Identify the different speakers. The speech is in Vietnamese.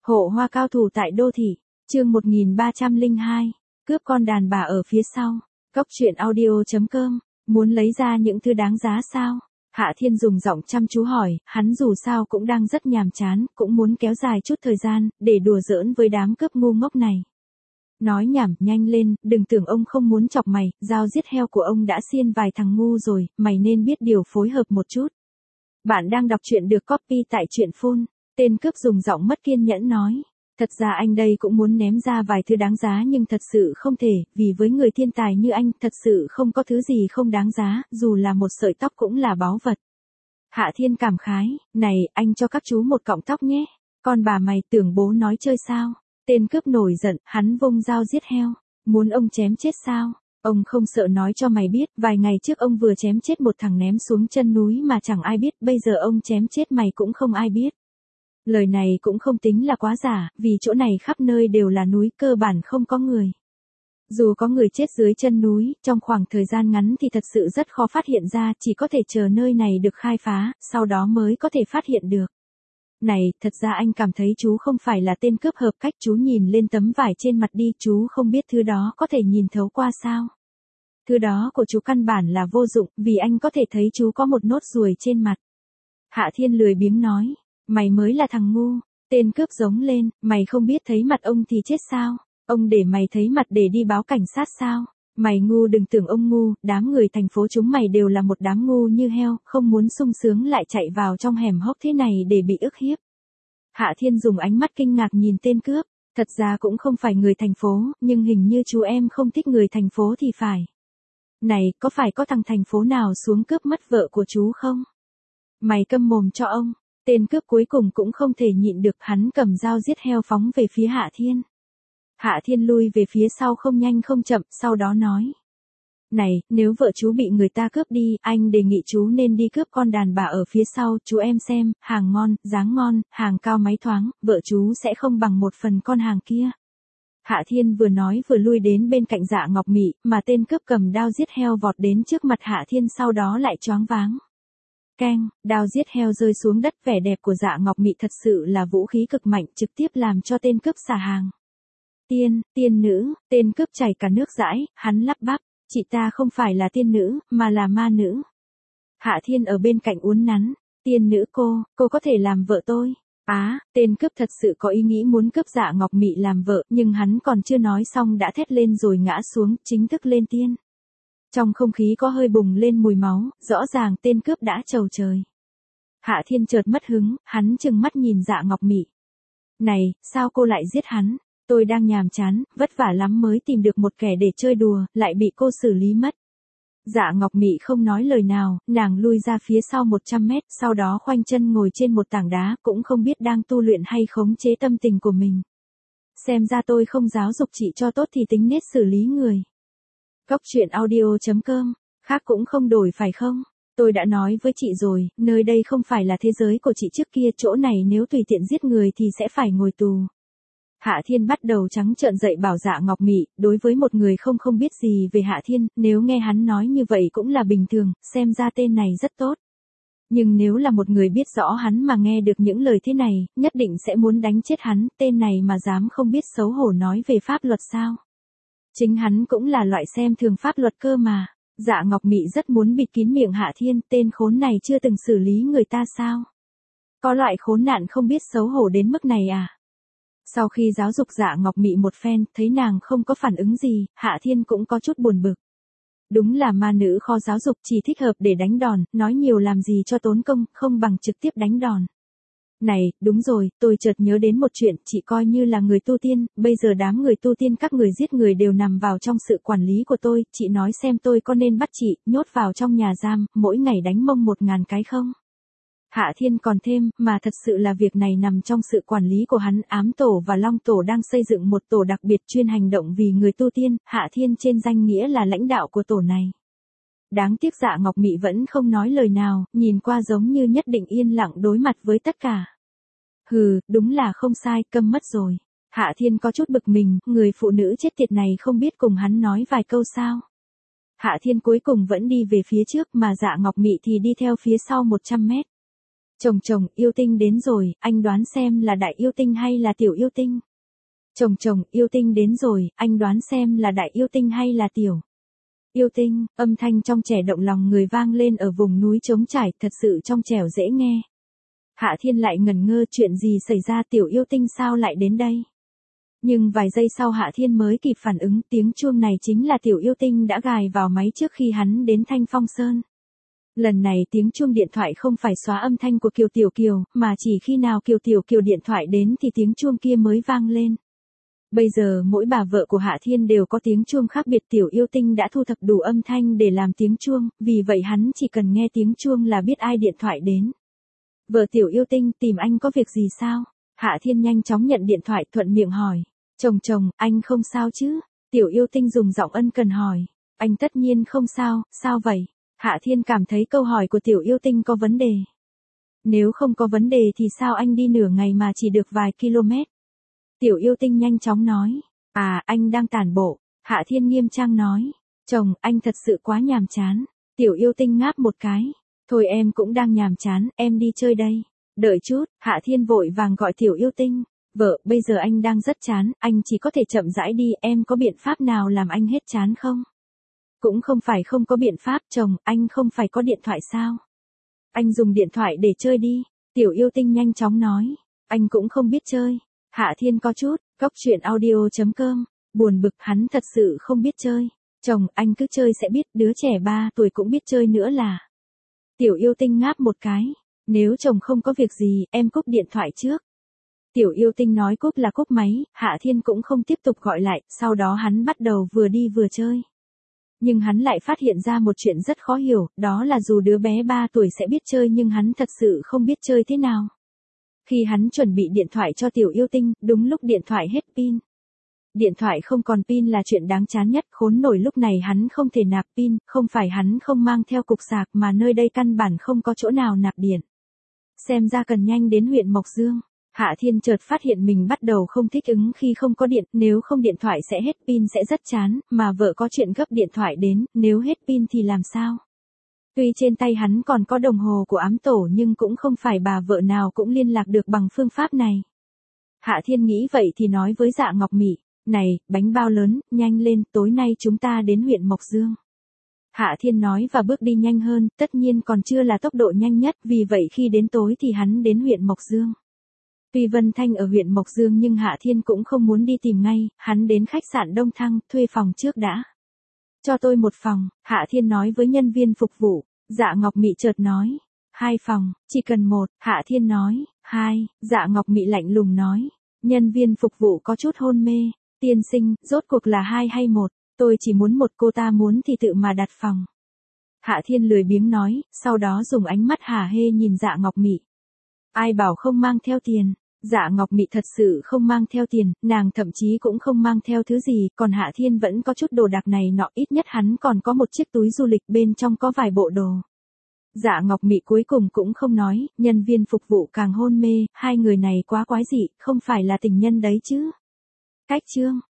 Speaker 1: Hộ hoa cao thủ tại đô thị, chương 1302, cướp con đàn bà ở phía sau. Cóc truyện audio.com, muốn lấy ra những thứ đáng giá sao? Hạ Thiên dùng giọng chăm chú hỏi, hắn dù sao cũng đang rất nhàm chán, cũng muốn kéo dài chút thời gian, để đùa giỡn với đám cướp ngu ngốc này. Nói nhảm, nhanh lên, đừng tưởng ông không muốn chọc mày, dao giết heo của ông đã xiên vài thằng ngu rồi, mày nên biết điều phối hợp một chút. Bạn đang đọc truyện được copy tại truyện Phun. Tên cướp dùng giọng mất kiên nhẫn nói. Thật ra anh đây cũng muốn ném ra vài thứ đáng giá nhưng thật sự không thể, vì với người thiên tài như anh thật sự không có thứ gì không đáng giá, dù là một sợi tóc cũng là báu vật. Hạ Thiên cảm khái, này, anh cho các chú một cọng tóc nhé. Con bà mày tưởng bố nói chơi sao? Tên cướp nổi giận, hắn vung dao giết heo. Muốn ông chém chết sao? Ông không sợ nói cho mày biết, vài ngày trước ông vừa chém chết một thằng ném xuống chân núi mà chẳng ai biết, bây giờ ông chém chết mày cũng không ai biết. Lời này cũng không tính là quá giả, vì chỗ này khắp nơi đều là núi, cơ bản không có người. Dù có người chết dưới chân núi, trong khoảng thời gian ngắn thì thật sự rất khó phát hiện ra, chỉ có thể chờ nơi này được khai phá, sau đó mới có thể phát hiện được. Này, thật ra anh cảm thấy chú không phải là tên cướp hợp cách, chú nhìn lên tấm vải trên mặt đi, chú không biết thứ đó có thể nhìn thấu qua sao. Thứ đó của chú căn bản là vô dụng, vì anh có thể thấy chú có một nốt ruồi trên mặt. Hạ Thiên lười biếng nói. Mày mới là thằng ngu, tên cướp giống lên, mày không biết thấy mặt ông thì chết sao, ông để mày thấy mặt để đi báo cảnh sát sao, mày ngu đừng tưởng ông ngu, đám người thành phố chúng mày đều là một đám ngu như heo, không muốn sung sướng lại chạy vào trong hẻm hốc thế này để bị ức hiếp. Hạ Thiên dùng ánh mắt kinh ngạc nhìn tên cướp, thật ra cũng không phải người thành phố, nhưng hình như chú em không thích người thành phố thì phải. Này, có phải có thằng thành phố nào xuống cướp mất vợ của chú không? Mày câm mồm cho ông. Tên cướp cuối cùng cũng không thể nhịn được, hắn cầm dao giết heo phóng về phía Hạ Thiên. Hạ Thiên lui về phía sau không nhanh không chậm, sau đó nói. Này, nếu vợ chú bị người ta cướp đi, anh đề nghị chú nên đi cướp con đàn bà ở phía sau, chú em xem, hàng ngon, dáng ngon, hàng cao máy thoáng, vợ chú sẽ không bằng một phần con hàng kia. Hạ Thiên vừa nói vừa lui đến bên cạnh Dạ Ngọc Mị, mà tên cướp cầm đao giết heo vọt đến trước mặt Hạ Thiên sau đó lại choáng váng. Keng, đao giết heo rơi xuống đất, vẻ đẹp của Dạ Ngọc Mị thật sự là vũ khí cực mạnh, trực tiếp làm cho tên cướp xả hàng. Tiên nữ, tên cướp chảy cả nước dãi, hắn lắp bắp, chị ta không phải là tiên nữ, mà là ma nữ. Hạ Thiên ở bên cạnh uốn nắn, tiên nữ cô có thể làm vợ tôi. Tên cướp thật sự có ý nghĩ muốn cướp Dạ Ngọc Mị làm vợ, nhưng hắn còn chưa nói xong đã thét lên rồi ngã xuống, chính thức lên tiên. Trong không khí có hơi bùng lên mùi máu, rõ ràng tên cướp đã trầu trời. Hạ Thiên chợt mất hứng, hắn trừng mắt nhìn Dạ Ngọc Mị. Này, sao cô lại giết hắn? Tôi đang nhàm chán, vất vả lắm mới tìm được một kẻ để chơi đùa, lại bị cô xử lý mất. Dạ Ngọc Mị không nói lời nào, nàng lui ra phía sau 100 mét, sau đó khoanh chân ngồi trên một tảng đá, cũng không biết đang tu luyện hay khống chế tâm tình của mình. Xem ra tôi không giáo dục chị cho tốt thì tính nết xử lý người. Cóc truyện audio.com, khác cũng không đổi phải không? Tôi đã nói với chị rồi, nơi đây không phải là thế giới của chị trước kia, chỗ này nếu tùy tiện giết người thì sẽ phải ngồi tù. Hạ Thiên bắt đầu trắng trợn dạy bảo Dạ Ngọc Mị, đối với một người không biết gì về Hạ Thiên, nếu nghe hắn nói như vậy cũng là bình thường, xem ra tên này rất tốt. Nhưng nếu là một người biết rõ hắn mà nghe được những lời thế này, nhất định sẽ muốn đánh chết hắn, tên này mà dám không biết xấu hổ nói về pháp luật sao? Chính hắn cũng là loại xem thường pháp luật cơ mà. Dạ Ngọc Mị rất muốn bịt kín miệng Hạ Thiên, tên khốn này chưa từng xử lý người ta sao? Có loại khốn nạn không biết xấu hổ đến mức này à? Sau khi giáo dục Dạ Ngọc Mị một phen, thấy nàng không có phản ứng gì, Hạ Thiên cũng có chút buồn bực. Đúng là ma nữ khó giáo dục, chỉ thích hợp để đánh đòn, nói nhiều làm gì cho tốn công, không bằng trực tiếp đánh đòn. Này, đúng rồi, tôi chợt nhớ đến một chuyện, chị coi như là người tu tiên, bây giờ đám người tu tiên các người giết người đều nằm vào trong sự quản lý của tôi, chị nói xem tôi có nên bắt chị, nhốt vào trong nhà giam, mỗi ngày đánh mông 1000 cái không? Hạ Thiên còn thêm, mà thật sự là việc này nằm trong sự quản lý của hắn, Ám Tổ và Long Tổ đang xây dựng một tổ đặc biệt chuyên hành động vì người tu tiên, Hạ Thiên trên danh nghĩa là lãnh đạo của tổ này. Đáng tiếc Dạ Ngọc Mị vẫn không nói lời nào, nhìn qua giống như nhất định yên lặng đối mặt với tất cả. Hừ, đúng là không sai, câm mất rồi. Hạ Thiên có chút bực mình, người phụ nữ chết tiệt này không biết cùng hắn nói vài câu sao. Hạ Thiên cuối cùng vẫn đi về phía trước mà Dạ Ngọc Mị thì đi theo phía sau 100 mét. Chồng, yêu tinh đến rồi, anh đoán xem là đại yêu tinh hay là tiểu yêu tinh. Chồng, yêu tinh đến rồi, anh đoán xem là đại yêu tinh hay là tiểu yêu tinh. Âm thanh trong trẻo động lòng người vang lên ở vùng núi trống trải, thật sự trong trẻo dễ nghe. Hạ Thiên lại ngẩn ngơ, chuyện gì xảy ra, tiểu yêu tinh sao lại đến đây? Nhưng vài giây sau Hạ Thiên mới kịp phản ứng, tiếng chuông này chính là tiểu yêu tinh đã gài vào máy trước khi hắn đến Thanh Phong Sơn. Lần này tiếng chuông điện thoại không phải xóa âm thanh của Kiều Tiểu Kiều, mà chỉ khi nào Kiều Tiểu Kiều điện thoại đến thì tiếng chuông kia mới vang lên. Bây giờ mỗi bà vợ của Hạ Thiên đều có tiếng chuông khác biệt, tiểu yêu tinh đã thu thập đủ âm thanh để làm tiếng chuông, vì vậy hắn chỉ cần nghe tiếng chuông là biết ai điện thoại đến. Vợ tiểu yêu tinh, tìm anh có việc gì sao? Hạ Thiên nhanh chóng nhận điện thoại, thuận miệng hỏi. Chồng, anh không sao chứ? Tiểu yêu tinh dùng giọng ân cần hỏi. Anh tất nhiên không sao, sao vậy? Hạ Thiên cảm thấy câu hỏi của tiểu yêu tinh có vấn đề. Nếu không có vấn đề thì sao anh đi nửa ngày mà chỉ được vài km? Tiểu yêu tinh nhanh chóng nói. À, anh đang tản bộ. Hạ Thiên nghiêm trang nói. Chồng, anh thật sự quá nhàm chán. Tiểu yêu tinh ngáp một cái. Thôi em cũng đang nhàm chán, em đi chơi đây. Đợi chút, Hạ Thiên vội vàng gọi tiểu yêu tinh. Vợ, bây giờ anh đang rất chán, anh chỉ có thể chậm rãi đi, em có biện pháp nào làm anh hết chán không? Cũng không phải không có biện pháp, chồng, anh không phải có điện thoại sao? Anh dùng điện thoại để chơi đi. Tiểu yêu tinh nhanh chóng nói. Anh cũng không biết chơi. Hạ Thiên có chút, coctruyện.audio.com, buồn bực, hắn thật sự không biết chơi. Chồng, anh cứ chơi sẽ biết, đứa trẻ 3 tuổi cũng biết chơi nữa là. Tiểu yêu tinh ngáp một cái. Nếu chồng không có việc gì, em cúp điện thoại trước. Tiểu yêu tinh nói cúp là cúp máy, Hạ Thiên cũng không tiếp tục gọi lại, sau đó hắn bắt đầu vừa đi vừa chơi. Nhưng hắn lại phát hiện ra một chuyện rất khó hiểu, đó là dù đứa bé 3 tuổi sẽ biết chơi nhưng hắn thật sự không biết chơi thế nào. Khi hắn chuẩn bị điện thoại cho tiểu yêu tinh, đúng lúc điện thoại hết pin. Điện thoại không còn pin là chuyện đáng chán nhất, khốn nổi lúc này hắn không thể nạp pin, không phải hắn không mang theo cục sạc mà nơi đây căn bản không có chỗ nào nạp điện. Xem ra cần nhanh đến huyện Mộc Dương. Hạ Thiên chợt phát hiện mình bắt đầu không thích ứng khi không có điện, nếu không điện thoại sẽ hết pin sẽ rất chán, mà vợ có chuyện gấp điện thoại đến, nếu hết pin thì làm sao? Tuy trên tay hắn còn có đồng hồ của ám tổ nhưng cũng không phải bà vợ nào cũng liên lạc được bằng phương pháp này. Hạ Thiên nghĩ vậy thì nói với Dạ Ngọc Mị, này, bánh bao lớn, nhanh lên, tối nay chúng ta đến huyện Mộc Dương. Hạ Thiên nói và bước đi nhanh hơn, tất nhiên còn chưa là tốc độ nhanh nhất, vì vậy khi đến tối thì hắn đến huyện Mộc Dương. Tuy Vân Thanh ở huyện Mộc Dương nhưng Hạ Thiên cũng không muốn đi tìm ngay, hắn đến khách sạn Đông Thăng, thuê phòng trước đã. Cho tôi một phòng, Hạ Thiên nói với nhân viên phục vụ. Dạ Ngọc Mị chợt nói. 2 phòng, chỉ cần 1, Hạ Thiên nói. 2, Dạ Ngọc Mị lạnh lùng nói. Nhân viên phục vụ có chút hôn mê. Tiên sinh, rốt cuộc là 2 hay 1? Tôi chỉ muốn 1, cô ta muốn thì tự mà đặt phòng. Hạ Thiên lười biếng nói, sau đó dùng ánh mắt hả hê nhìn Dạ Ngọc Mị. Ai bảo không mang theo tiền? Dạ Ngọc Mị thật sự không mang theo tiền, nàng thậm chí cũng không mang theo thứ gì, còn Hạ Thiên vẫn có chút đồ đạc này nọ, ít nhất hắn còn có một chiếc túi du lịch bên trong có vài bộ đồ. Dạ Ngọc Mị cuối cùng cũng không nói, nhân viên phục vụ càng hôn mê, hai người này quá quái dị, không phải là tình nhân đấy chứ. Cách chương